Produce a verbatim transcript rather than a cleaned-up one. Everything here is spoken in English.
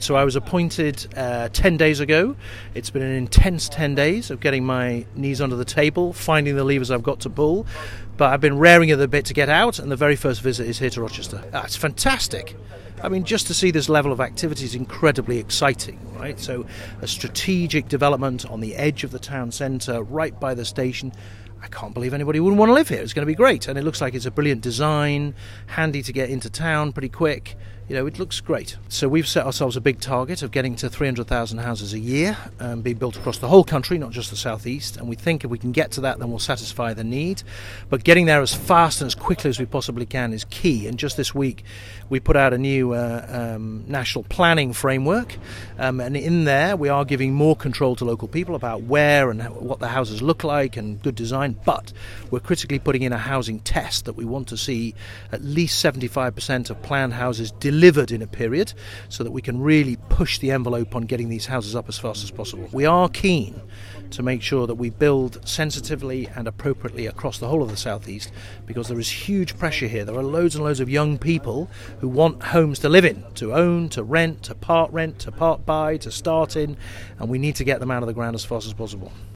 So I was appointed uh, ten days ago. It's been an intense ten days of getting my knees under the table, finding the levers I've got to pull. But I've been raring it a bit to get out, and the very first visit is here to Rochester. Ah, it's fantastic. I mean, just to see this level of activity is incredibly exciting, right? So a strategic development on the edge of the town centre, right by the station. I can't believe anybody wouldn't want to live here. It's going to be great. And it looks like it's a brilliant design, handy to get into town pretty quick. You know, it looks great. So we've set ourselves a big target of getting to three hundred thousand houses a year, um, being built across the whole country, not just the southeast. And we think if we can get to that, then we'll satisfy the need. But getting there as fast and as quickly as we possibly can is key. And just this week, we put out a new uh, um, national planning framework. Um, and in there, we are giving more control to local people about where and how, what the houses look like and good design. But we're critically putting in a housing test that we want to see at least seventy-five percent of planned houses delivered delivered in a period, so that we can really push the envelope on getting these houses up as fast as possible. We are keen to make sure that we build sensitively and appropriately across the whole of the southeast, because there is huge pressure here. There are loads and loads of young people who want homes to live in, to own, to rent, to part rent, to part buy, to start in, and we need to get them out of the ground as fast as possible.